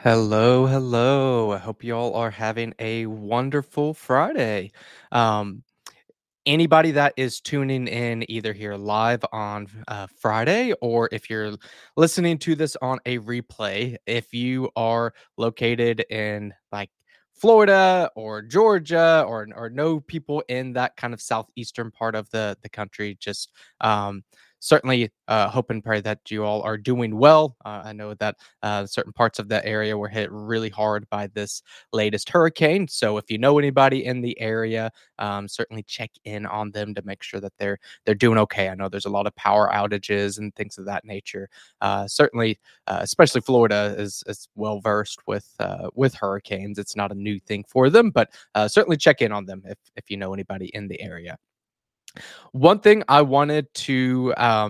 Hello, hello. I hope you all are having a wonderful Friday. Um, Anybody that is tuning in either here live on Friday or if you're listening to this on a replay, if you are located in like Florida or Georgia or know people in that kind of southeastern part of the country, just um, certainly hope and pray that you all are doing well. I know that certain parts of the area were hit really hard by this latest hurricane. So if you know anybody in the area, certainly check in on them to make sure that they're doing okay. I know there's a lot of power outages and things of that nature. Certainly, especially Florida is well versed with hurricanes. It's not a new thing for them, but certainly check in on them if you know anybody in the area. One thing I wanted to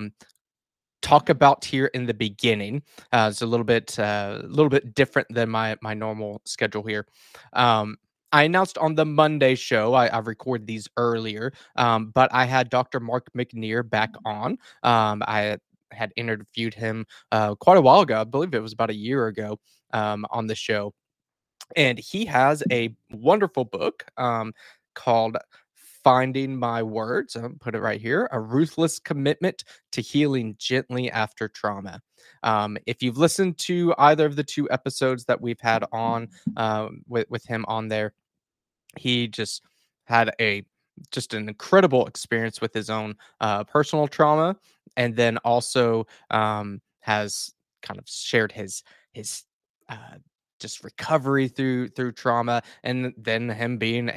talk about here in the beginning is a little bit different than my normal schedule here. I announced on the Monday show. I record these earlier, but I had Dr. Mark McNear back on. I had interviewed him quite a while ago. I believe it was about a year ago on the show, and he has a wonderful book called Finding My Words. I'll put it right here: A Ruthless Commitment to Healing Gently After Trauma. If you've listened to either of the two episodes that we've had on with him on there, he just had an incredible experience with his own personal trauma, and then also has kind of shared his uh, just recovery through trauma, and then him being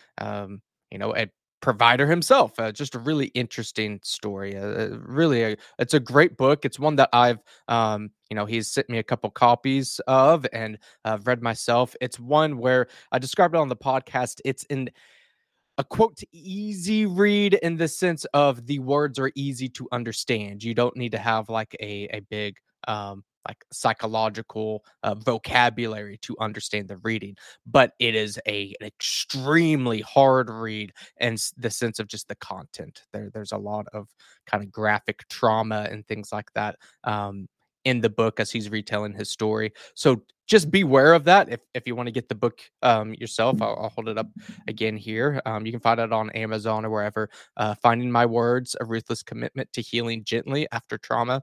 a provider himself. Just a really interesting story. It's a great book. It's one that he's sent me a couple copies of, and I've read myself. It's one where I described it on the podcast. It's in a quote easy read in the sense of the words are easy to understand. You don't need to have like a big like psychological vocabulary to understand the reading, but it is an extremely hard read in the sense of just the content. There's a lot of kind of graphic trauma and things like that in the book as he's retelling his story. So just beware of that. If you want to get the book yourself, I'll hold it up again here. You can find it on Amazon or wherever. Finding My Words: A Ruthless Commitment to Healing Gently After Trauma.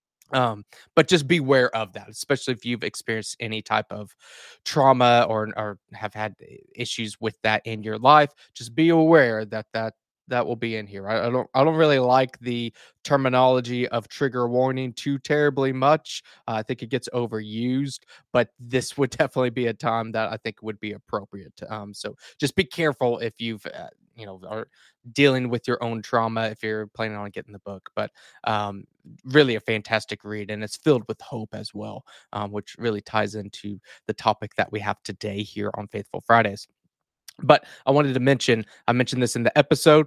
But just beware of that, especially if you've experienced any type of trauma or have had issues with that in your life. Just be aware that will be in here. I don't really like the terminology of trigger warning too terribly much. I think it gets overused, but this would definitely be a time that I think would be appropriate. So just be careful if you've are dealing with your own trauma if you're planning on getting the book. But really a fantastic read, and it's filled with hope as well, which really ties into the topic that we have today here on Faithful Fridays. But I mentioned this in the episode,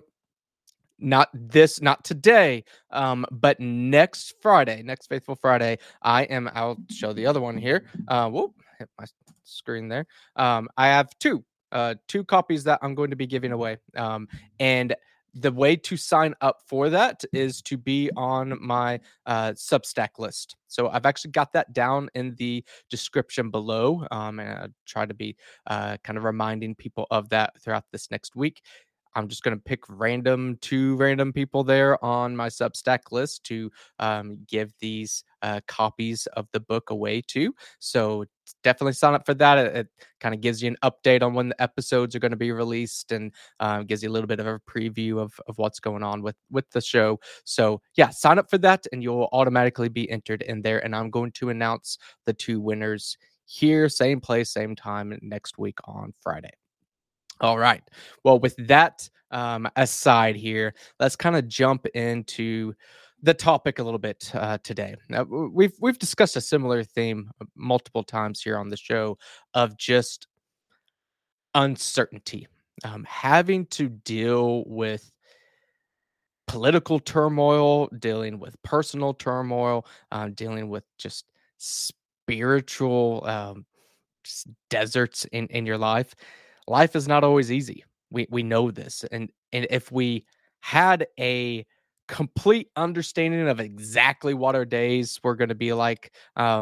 not today, but next Friday, next Faithful Friday, I'll show the other one here. Whoop, hit my screen there. I have two copies that I'm going to be giving away. And the way to sign up for that is to be on my Substack list. So I've actually got that down in the description below. And I try to be kind of reminding people of that throughout this next week. I'm just going to pick two random people there on my Substack list to give these copies of the book away to. So definitely sign up for that. It kind of gives you an update on when the episodes are going to be released, and gives you a little bit of a preview of what's going on with the show. So yeah, sign up for that, and you'll automatically be entered in there. And I'm going to announce the two winners here, same place, same time next week on Friday. All right. Well, with that aside here, let's kind of jump into the topic a little bit today. Now, we've discussed a similar theme multiple times here on the show of just uncertainty, having to deal with political turmoil, dealing with personal turmoil, dealing with just spiritual deserts in your life. Life is not always easy. We know this, and if we had a complete understanding of exactly what our days were going to be like,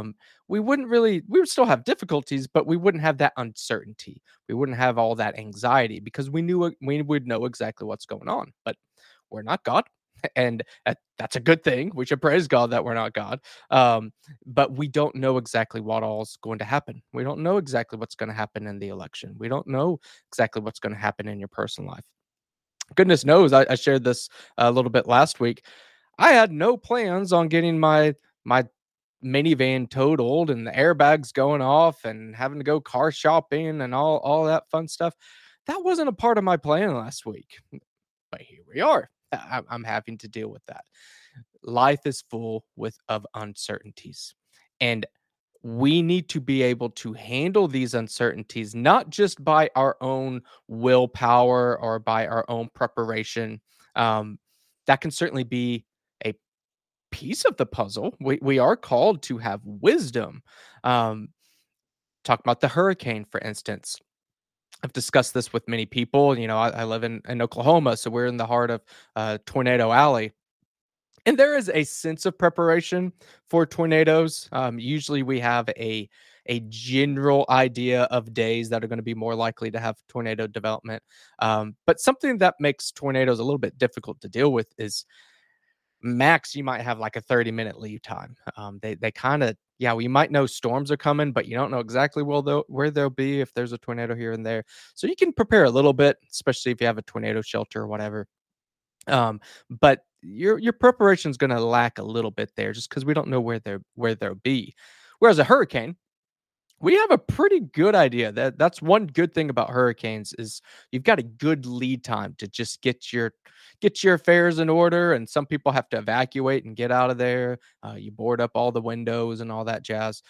we would still have difficulties, but we wouldn't have that uncertainty. We wouldn't have all that anxiety because we would know exactly what's going on. But we're not God, and that's a good thing. We should praise God that we're not God. Um, but we don't know exactly what all is going to happen. We don't know exactly what's going to happen in the election. We don't know exactly what's going to happen in your personal life. Goodness knows, I shared this a little bit last week. I had no plans on getting my minivan totaled and the airbags going off and having to go car shopping and all that fun stuff. That wasn't a part of my plan last week, but here we are. I'm having to deal with that. Life is full of uncertainties, and we need to be able to handle these uncertainties not just by our own willpower or by our own preparation. Um, that can certainly be a piece of the puzzle. We are called to have wisdom. Um, talk about the hurricane, for instance. I've discussed this with many people. You know, I live in Oklahoma, so we're in the heart of Tornado Alley. And there is a sense of preparation for tornadoes. Usually we have a general idea of days that are going to be more likely to have tornado development. But something that makes tornadoes a little bit difficult to deal with is max you might have like a 30-minute lead time. They kind of, yeah, we might know storms are coming, but you don't know exactly where they'll be if there's a tornado here and there. So you can prepare a little bit, especially if you have a tornado shelter or whatever. But your preparation is going to lack a little bit there, just because we don't know where they'll be. Whereas a hurricane, we have a pretty good idea. That's one good thing about hurricanes is you've got a good lead time to just get your affairs in order. And some people have to evacuate and get out of there. You board up all the windows and all that jazz.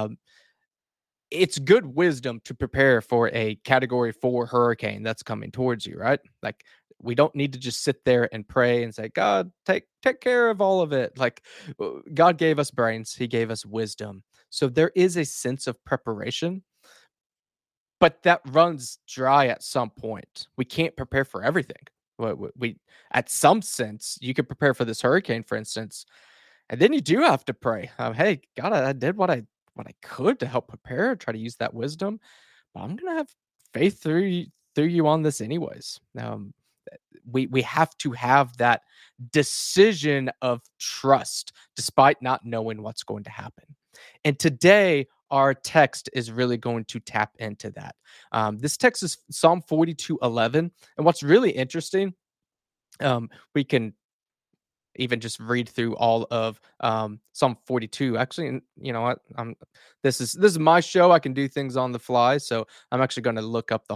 It's good wisdom to prepare for a category 4 hurricane that's coming towards you, right? Like we don't need to just sit there and pray and say, God, take care of all of it. Like God gave us brains, he gave us wisdom. So there is a sense of preparation, but that runs dry at some point. We can't prepare for everything. We at some sense, you could prepare for this hurricane, for instance, and then you do have to pray. Hey, God, I did what I could to help prepare, try to use that wisdom, but I'm gonna have faith through you on this anyways. We have to have that decision of trust despite not knowing what's going to happen. And today, our text is really going to tap into that. This text is Psalm 42:11, and what's really interesting, we can even just read through all of Psalm 42. Actually, you know what? This is my show. I can do things on the fly, so I'm actually going to look up the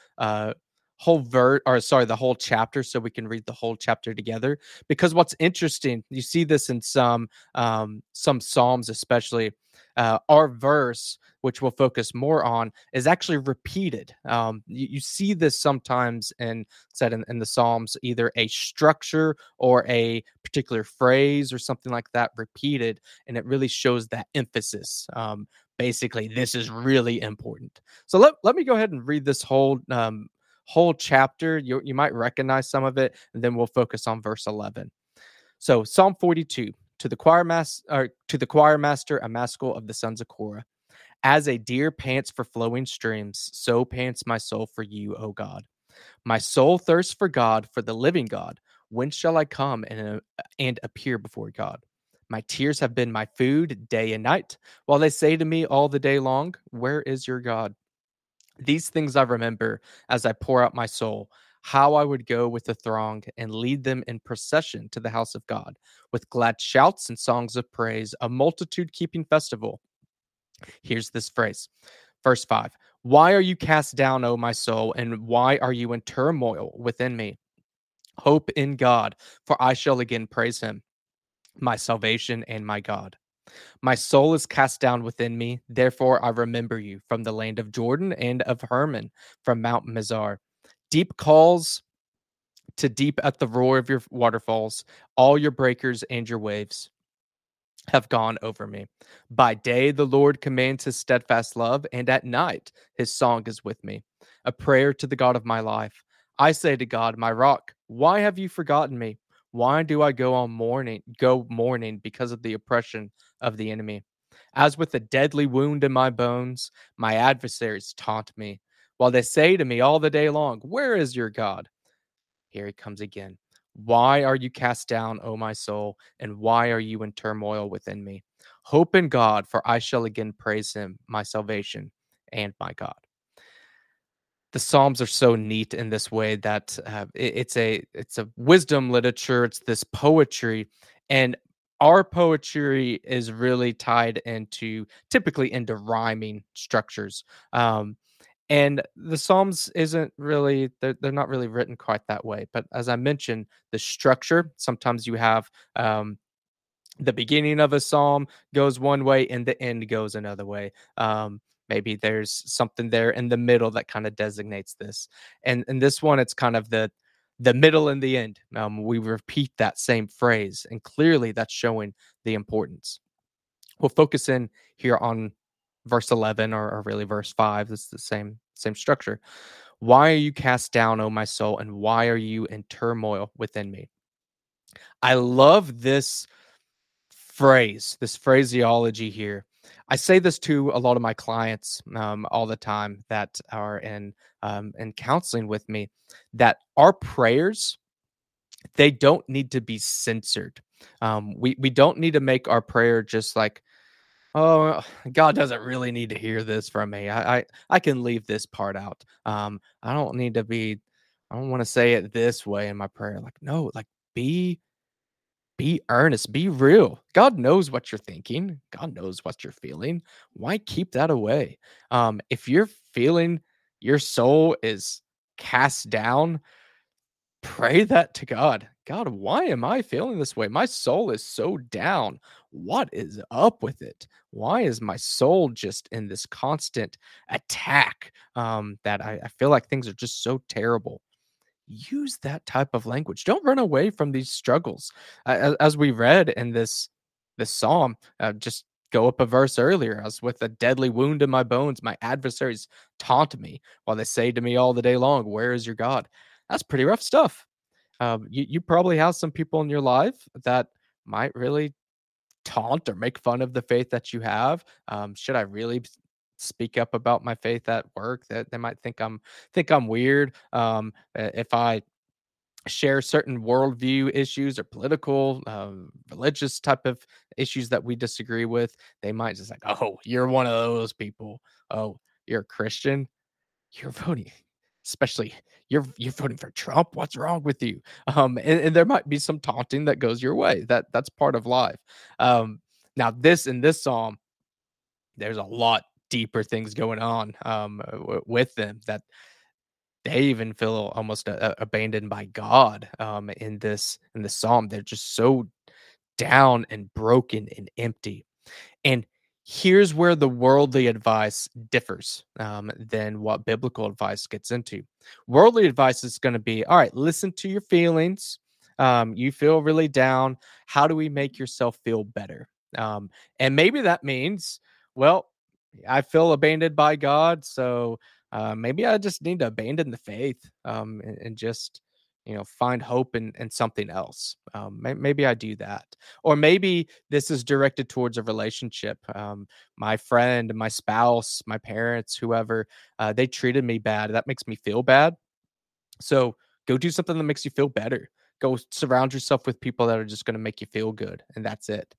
the whole chapter, so we can read the whole chapter together. Because what's interesting, you see this in some psalms, especially our verse, which we'll focus more on, is actually repeated. You see this sometimes said in the psalms, either a structure or a particular phrase or something like that repeated, and it really shows that emphasis. Basically, this is really important. So let me go ahead and read this whole chapter. You might recognize some of it, and then we'll focus on verse 11. So Psalm 42, to the choir master, a maskil of the sons of Korah. As a deer pants for flowing streams, so pants my soul for you, O God. My soul thirsts for God, for the living God. When shall I come and appear before God? My tears have been my food day and night, while they say to me all the day long, where is your God? These things I remember as I pour out my soul, how I would go with the throng and lead them in procession to the house of God, with glad shouts and songs of praise, a multitude keeping festival. Here's this phrase, verse 5. Why are you cast down, O my soul, and why are you in turmoil within me? Hope in God, for I shall again praise him, my salvation and my God. My soul is cast down within me, therefore I remember you from the land of Jordan and of Hermon, from Mount Mizar. Deep calls to deep at the roar of your waterfalls, all your breakers and your waves have gone over me. By day, the Lord commands his steadfast love, and at night, his song is with me, a prayer to the God of my life. I say to God, my rock, why have you forgotten me? Why do I go mourning because of the oppression of the enemy? As with a deadly wound in my bones, my adversaries taunt me, while they say to me all the day long, "Where is your God?" Here he comes again. Why are you cast down, O my soul, and why are you in turmoil within me? Hope in God, for I shall again praise him, my salvation and my God. The Psalms are so neat in this way that it's a wisdom literature. It's this poetry, and our poetry is really tied into typically into rhyming structures. And the Psalms isn't really they're not really written quite that way. But as I mentioned, the structure sometimes you have the beginning of a psalm goes one way and the end goes another way. Maybe there's something there in the middle that kind of designates this. And in this one, it's kind of the middle and the end. We repeat that same phrase, and clearly that's showing the importance. We'll focus in here on verse 11 or really verse 5. It's the same structure. Why are you cast down, O my soul, and why are you in turmoil within me? I love this phraseology here. I say this to a lot of my clients all the time that are in counseling with me, that our prayers, they don't need to be censored. We don't need to make our prayer just like, oh, God doesn't really need to hear this from me. I can leave this part out. I don't need to be. I don't want to say it this way in my prayer. Like no, like be be earnest, be real. God knows what you're thinking. God knows what you're feeling. Why keep that away? If you're feeling your soul is cast down, pray that to God. God, why am I feeling this way? My soul is so down. What is up with it? Why is my soul just in this constant attack? That I feel like things are just so terrible. Use that type of language. Don't run away from these struggles. As we read in this psalm, just go up a verse earlier. As with a deadly wound in my bones, my adversaries taunt me while they say to me all the day long, "Where is your God?" That's pretty rough stuff. You probably have some people in your life that might really taunt or make fun of the faith that you have. Should I really speak up about my faith at work? That they might think I'm weird. If I share certain worldview issues or political, religious type of issues that we disagree with, they might just like, oh, you're one of those people. Oh, you're a Christian. You're voting, especially you're voting for Trump. What's wrong with you? And there might be some taunting that goes your way. That's part of life. Now, this psalm, there's a lot deeper things going on with them that they even feel almost abandoned by God in this psalm. They're just so down and broken and empty. And here's where the worldly advice differs than what biblical advice gets into. Worldly advice is going to be, all right, listen to your feelings. You feel really down. How do we make yourself feel better? And maybe that means, well, I feel abandoned by God, so maybe I just need to abandon the faith and just find hope in something else. Maybe I do that, or maybe this is directed towards a relationship. My friend, my spouse, my parents, whoever, they treated me bad. That makes me feel bad. So go do something that makes you feel better. Go surround yourself with people that are just going to make you feel good, and that's it.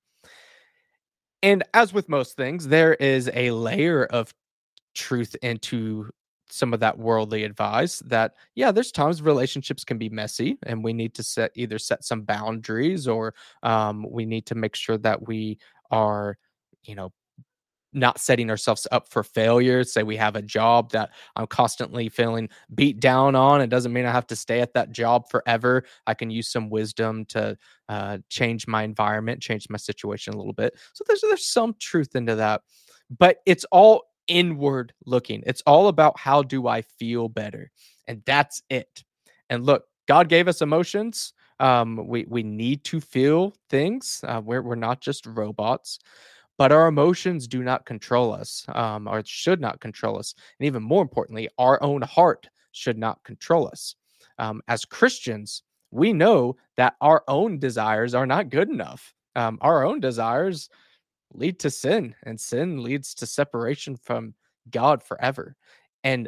And as with most things, there is a layer of truth into some of that worldly advice that yeah, there's times relationships can be messy and we need to set some boundaries, or we need to make sure that we are you know not setting ourselves up for failure. Say we have a job that I'm constantly feeling beat down on. It doesn't mean I have to stay at that job forever. I can use some wisdom to change my environment, change my situation a little bit. So there's some truth into that, but it's all inward looking. It's all about how do I feel better, and that's it. And look, God gave us emotions. We need to feel things. We're not just robots, but our emotions do not control us, or should not control us. And even more importantly, our own heart should not control us. As Christians, we know that our own desires are not good enough. Our own desires, lead to sin, and sin leads to separation from God forever. And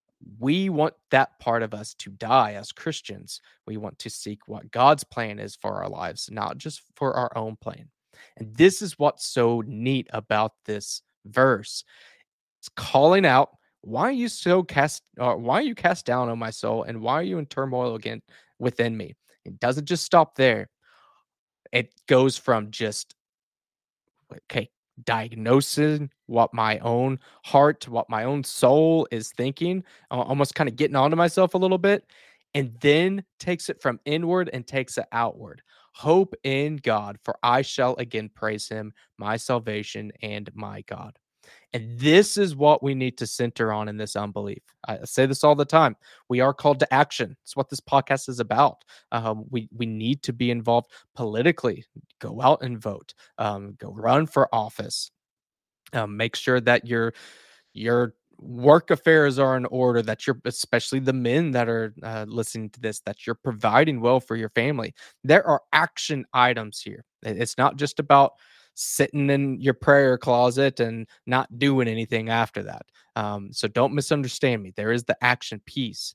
we want that part of us to die as Christians. We want to seek what God's plan is for our lives, not just for our own plan. And this is what's so neat about this verse. It's calling out, why are you so cast why are you cast down, on my soul, and why are you in turmoil again within me? It doesn't just stop there. It goes from just, okay, diagnosing what my own heart, what my own soul is thinking, almost kind of getting onto myself a little bit, and then takes it from inward and takes it outward. Hope in God, for I shall again praise him, my salvation and my God. And this is what we need to center on in this unbelief. I say this all the time. We are called to action. It's what this podcast is about. We need to be involved politically. Go out and vote. Go run for office. Make sure that your work affairs are in order, that you're, especially the men that are listening to this, that you're providing well for your family. There are action items here. It's not just about sitting in your prayer closet and not doing anything after that. So don't misunderstand me. There is the action piece,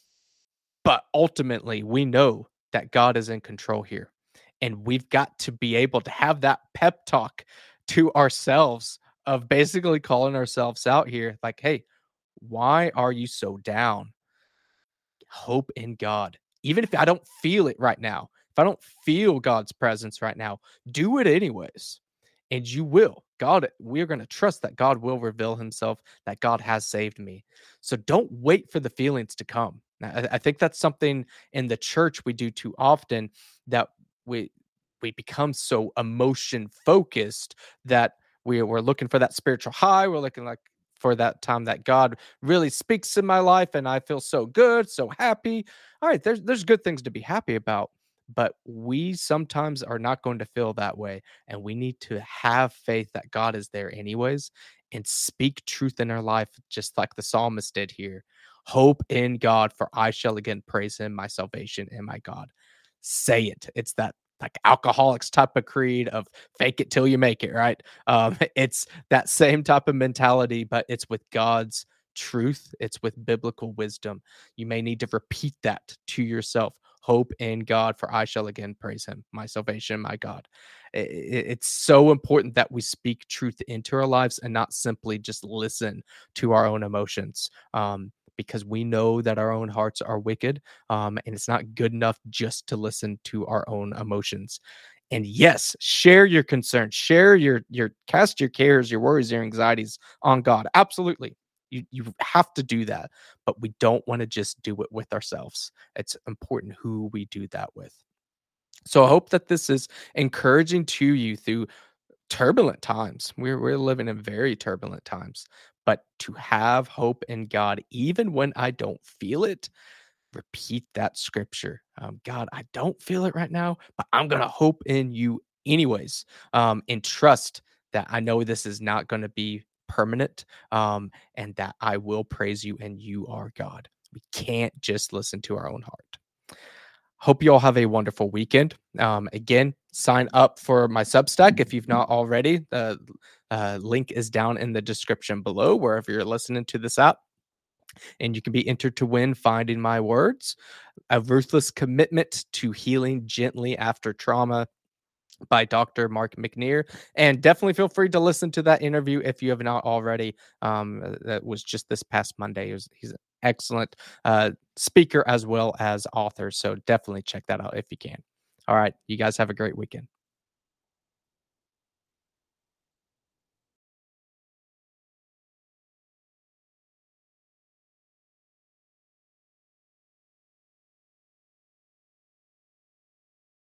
but ultimately we know that God is in control here, and we've got to be able to have that pep talk to ourselves of basically calling ourselves out here like, hey, why are you so down? Hope in God. Even if I don't feel it right now, if I don't feel God's presence right now, do it anyways. And you will. God, we're going to trust that God will reveal himself, that God has saved me. So don't wait for the feelings to come. I think that's something in the church we do too often, that we we become so emotion focused that we're looking for that spiritual high. We're looking like for that time that God really speaks in my life and I feel so good, so happy. All right, there's good things to be happy about, but we sometimes are not going to feel that way, and we need to have faith that God is there anyways and speak truth in our life just like the psalmist did here. Hope in God, for I shall again praise him, my salvation and my God. Say it. It's that like alcoholics type of creed of fake it till you make it, right? It's that same type of mentality, but it's with God's truth. It's with biblical wisdom. You may need to repeat that to yourself. Hope in God, for I shall again praise him, my salvation, my God. It's so important that we speak truth into our lives and not simply just listen to our own emotions. Because we know that our own hearts are wicked, and it's not good enough just to listen to our own emotions. And yes, share your concerns, share your cast your cares, your worries, your anxieties on God. Absolutely. You have to do that, but we don't want to just do it with ourselves. It's important who we do that with. So I hope that this is encouraging to you through turbulent times. We're living in very turbulent times, but to have hope in God, even when I don't feel it, repeat that scripture. God, I don't feel it right now, but I'm gonna hope in you anyways, and trust that I know this is not going to be permanent, and that I will praise you and you are God. We can't just listen to our own heart. Hope you all have a wonderful weekend. Again, sign up for my Substack if you've not already. The link is down in the description below, wherever you're listening to this app. And you can be entered to win Finding My Words, a ruthless commitment to healing gently after trauma by Dr. Mark McNear. And definitely feel free to listen to that interview if you have not already. That was just this past Monday. He's an excellent speaker as well as author. So definitely check that out if you can. All right. You guys have a great weekend.